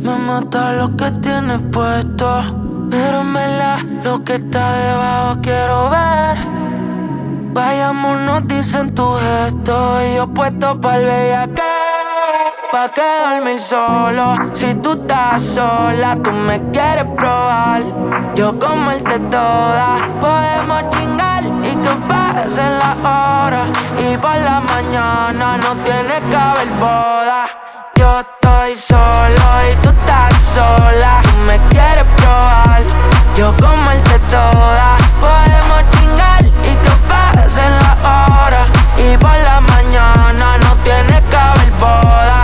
Me mata lo que tienes puesto, pero en verdad lo que está debajo quiero ver. Vayámonos, dicen tu gesto, y yo puesto pa'l bellaqueo. Pa' que dormir solo, si tú estás sola, tú me quieres probar. Yo comerte toda, podemos chingar y que pasen las horas. Y por la mañana no tiene que haber boda. Yo estoy solo y tú estás sola, tú me quieres probar. Yo comerte toda, podemos chingar y que pasen las horas. Y por la mañana no tiene que haber boda.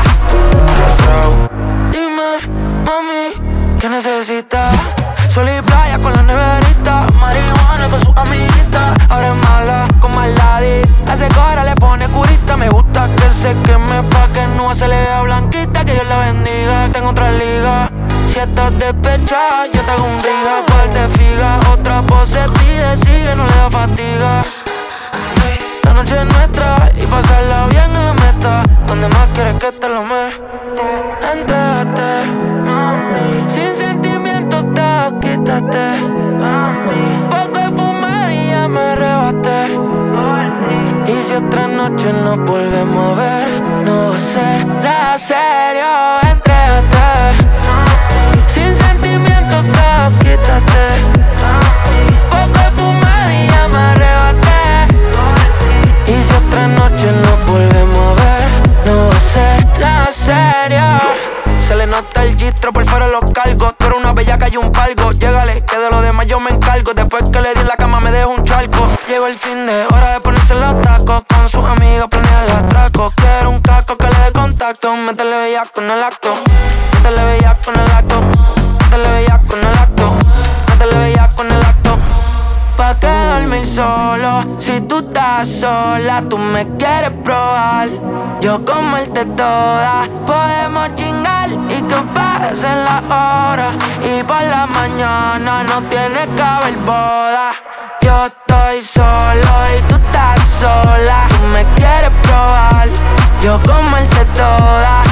Dime, mami, ¿qué necesitas? Sol y playa con la neverita, marihuana con su amiguita. Ahora es mala con Maladis, hace cora, le pone curita. Me gusta que se queme pa' que no se le vea blanquita. Que Dios la bendiga, tengo otra liga. Si estás despechada, yo te hago un riga. Par de figa, otra pose pide, sigue, no le da fatiga. La noche es nuestra y pasarla bien en la meta. Donde más quieres que te lo meta. Entrégate, mami. Sin sentimientos te quítate, mami. Poco de fumada y ya me arrebaté por ti. Y si otra noche nos volvemos a ver, no va a ser nada serio. Entrégate, mami. Sin sentimientos te quítate, mami. Poco de fumada y ya me arrebaté por ti. Y si otra noche nos volvemos a ver, no va a ser nada serio. Se le nota el gistro, por fuera los cargos. Tú eres una bellaca y un palgo. Llégale, que de lo demás yo me encargo. Después que le di en la cama me dejo un charco. Llegó el fin de hora de ponerse los tacos. Con sus amigas planean el atraco. Quiero un casco que le dé contacto. Métele bellaco en el acto. Métele bellaco en el acto. Métele bellaco en el acto. Métele bellaco en el acto. Pa' que dormir solo, si tú estás sola, tú me quieres probar. Yo comerte toda, podemos chingar y que pasen las horas. Y por la mañana no tiene que haber boda. Yo estoy solo y tú estás sola, tú me quieres probar. Yo comerte toda,